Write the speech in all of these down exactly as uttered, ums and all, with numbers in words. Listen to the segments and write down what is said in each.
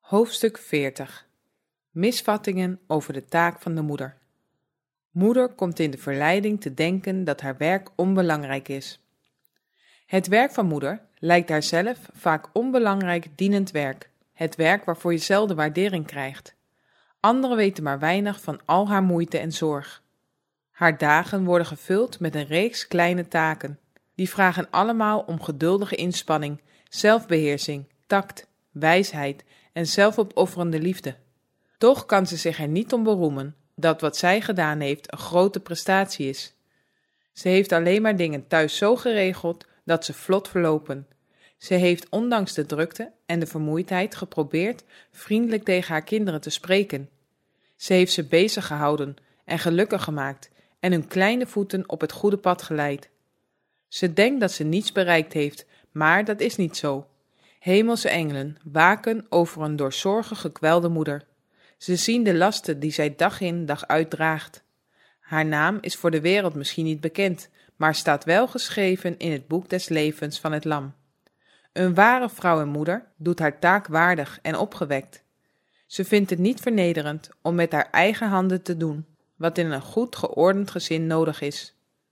Hoofdstuk veertig. Misvattingen over de taak van de moeder. Moeder komt in de verleiding te denken dat haar werk onbelangrijk is. Het werk van moeder lijkt haar zelf vaak onbelangrijk dienend werk, het werk waarvoor je zelden waardering krijgt. Anderen weten maar weinig van al haar moeite en zorg. Haar dagen worden gevuld met een reeks kleine taken. Die vragen allemaal om geduldige inspanning, zelfbeheersing, tact, wijsheid en zelfopofferende liefde. Toch kan ze zich er niet om beroemen dat wat zij gedaan heeft een grote prestatie is. Ze heeft alleen maar dingen thuis zo geregeld dat ze vlot verlopen. Ze heeft ondanks de drukte en de vermoeidheid geprobeerd vriendelijk tegen haar kinderen te spreken. Ze heeft ze bezig gehouden en gelukkig gemaakt en hun kleine voeten op het goede pad geleid. Ze denkt dat ze niets bereikt heeft, maar dat is niet zo. Hemelse engelen waken over een door zorgen gekwelde moeder. Ze zien de lasten die zij dag in dag uit draagt. Haar naam is voor de wereld misschien niet bekend, maar staat wel geschreven in het boek des levens van het Lam. Een ware vrouw en moeder doet haar taak waardig en opgewekt. Ze vindt het niet vernederend om met haar eigen handen te doen wat in een goed geordend gezin nodig is.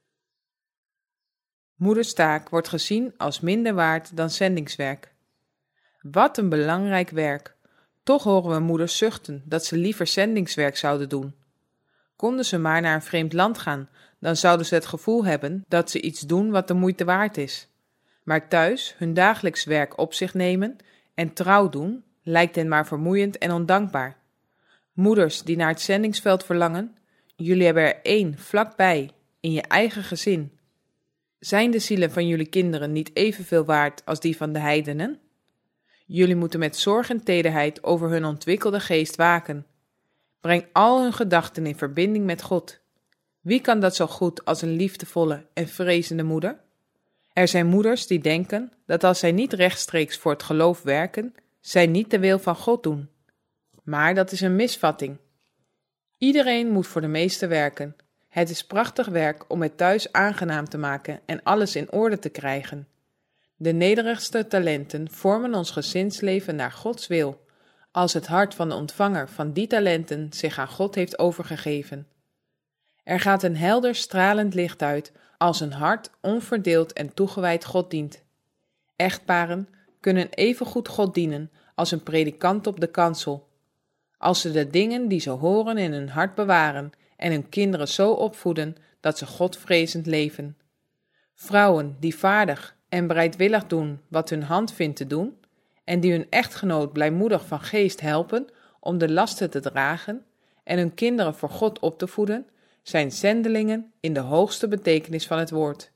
Moeders taak wordt gezien als minder waard dan zendingswerk. Wat een belangrijk werk! Toch horen we moeders zuchten dat ze liever zendingswerk zouden doen. Konden ze maar naar een vreemd land gaan, dan zouden ze het gevoel hebben dat ze iets doen wat de moeite waard is. Maar thuis hun dagelijks werk op zich nemen en trouw doen, lijkt hen maar vermoeiend en ondankbaar. Moeders die naar het zendingsveld verlangen, jullie hebben er één vlakbij, in je eigen gezin. Zijn de zielen van jullie kinderen niet evenveel waard als die van de heidenen? Jullie moeten met zorg en tederheid over hun ontwikkelde geest waken. Breng al hun gedachten in verbinding met God. Wie kan dat zo goed als een liefdevolle en vrezende moeder? Er zijn moeders die denken dat als zij niet rechtstreeks voor het geloof werken, zij niet de wil van God doen. Maar dat is een misvatting. Iedereen moet voor de meeste werken. Het is prachtig werk om het thuis aangenaam te maken en alles in orde te krijgen. De nederigste talenten vormen ons gezinsleven naar Gods wil, als het hart van de ontvanger van die talenten zich aan God heeft overgegeven. Er gaat een helder stralend licht uit als een hart onverdeeld en toegewijd God dient. Echtparen kunnen evengoed God dienen als een predikant op de kansel. Als ze de dingen die ze horen in hun hart bewaren en hun kinderen zo opvoeden dat ze Godvrezend leven. Vrouwen die vaardig en bereidwillig doen wat hun hand vindt te doen en die hun echtgenoot blijmoedig van geest helpen om de lasten te dragen en hun kinderen voor God op te voeden, zijn zendelingen in de hoogste betekenis van het woord.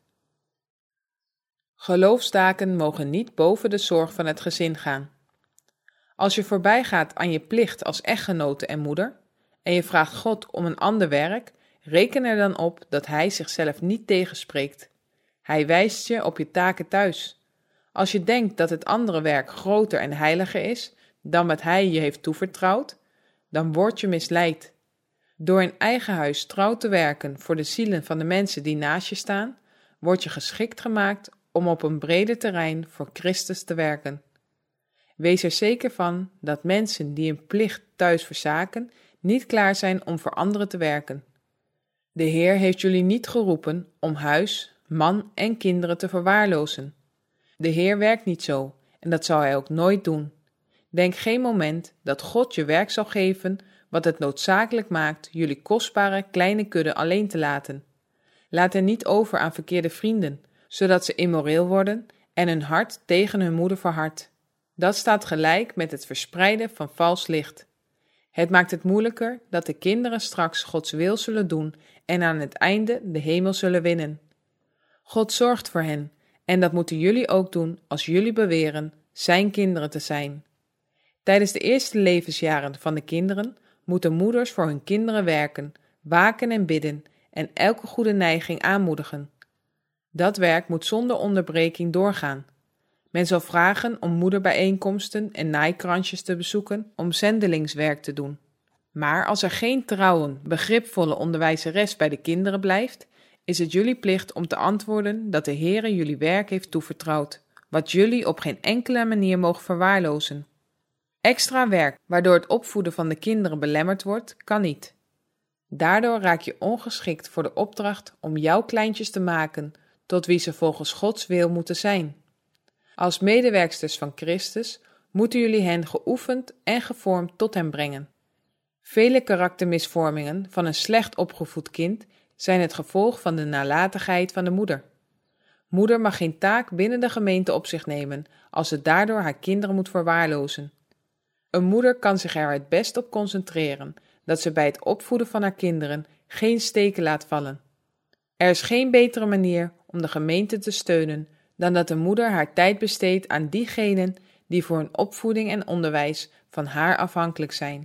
Geloofstaken mogen niet boven de zorg van het gezin gaan. Als je voorbij gaat aan je plicht als echtgenote en moeder en je vraagt God om een ander werk, reken er dan op dat Hij zichzelf niet tegenspreekt. Hij wijst je op je taken thuis. Als je denkt dat het andere werk groter en heiliger is dan wat Hij je heeft toevertrouwd, dan word je misleid. Door in eigen huis trouw te werken voor de zielen van de mensen die naast je staan, word je geschikt gemaakt om op een breder terrein voor Christus te werken. Wees er zeker van dat mensen die een plicht thuis verzaken, niet klaar zijn om voor anderen te werken. De Heer heeft jullie niet geroepen om huis, man en kinderen te verwaarlozen. De Heer werkt niet zo en dat zou Hij ook nooit doen. Denk geen moment dat God je werk zal geven wat het noodzakelijk maakt jullie kostbare kleine kudde alleen te laten. Laat hen niet over aan verkeerde vrienden, zodat ze immoreel worden en hun hart tegen hun moeder verhardt. Dat staat gelijk met het verspreiden van vals licht. Het maakt het moeilijker dat de kinderen straks Gods wil zullen doen en aan het einde de hemel zullen winnen. God zorgt voor hen en dat moeten jullie ook doen als jullie beweren zijn kinderen te zijn. Tijdens de eerste levensjaren van de kinderen moeten moeders voor hun kinderen werken, waken en bidden en elke goede neiging aanmoedigen. Dat werk moet zonder onderbreking doorgaan. Men zal vragen om moederbijeenkomsten en naaikransjes te bezoeken om zendelingswerk te doen. Maar als er geen trouwe, begripvolle onderwijzeres bij de kinderen blijft, is het jullie plicht om te antwoorden dat de Heere jullie werk heeft toevertrouwd, wat jullie op geen enkele manier mogen verwaarlozen. Extra werk, waardoor het opvoeden van de kinderen belemmerd wordt, kan niet. Daardoor raak je ongeschikt voor de opdracht om jouw kleintjes te maken tot wie ze volgens Gods wil moeten zijn. Als medewerksters van Christus moeten jullie hen geoefend en gevormd tot hem brengen. Vele karaktermisvormingen van een slecht opgevoed kind zijn het gevolg van de nalatigheid van de moeder. Moeder mag geen taak binnen de gemeente op zich nemen als ze daardoor haar kinderen moet verwaarlozen. Een moeder kan zich er het best op concentreren dat ze bij het opvoeden van haar kinderen geen steken laat vallen. Er is geen betere manier om de gemeente te steunen dan dat de moeder haar tijd besteedt aan diegenen die voor hun opvoeding en onderwijs van haar afhankelijk zijn.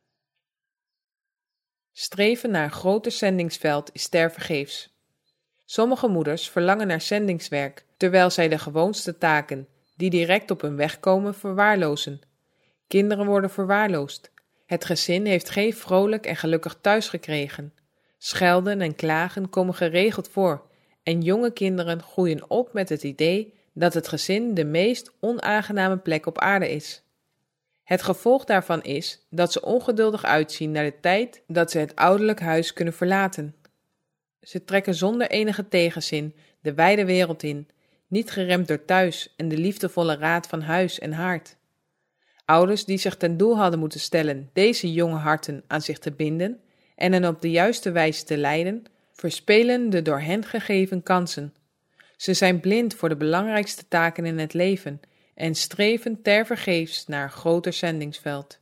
Streven naar een groter zendingsveld is tevergeefs. Sommige moeders verlangen naar zendingswerk, terwijl zij de gewoonste taken, die direct op hun weg komen, verwaarlozen. Kinderen worden verwaarloosd. Het gezin heeft geen vrolijk en gelukkig thuis gekregen. Schelden en klagen komen geregeld voor en jonge kinderen groeien op met het idee dat het gezin de meest onaangename plek op aarde is. Het gevolg daarvan is dat ze ongeduldig uitzien naar de tijd dat ze het ouderlijk huis kunnen verlaten. Ze trekken zonder enige tegenzin de wijde wereld in, niet geremd door thuis en de liefdevolle raad van huis en haard. Ouders die zich ten doel hadden moeten stellen deze jonge harten aan zich te binden en hen op de juiste wijze te leiden, verspelen de door hen gegeven kansen. Ze zijn blind voor de belangrijkste taken in het leven en streven tevergeefs naar een groter zendingsveld.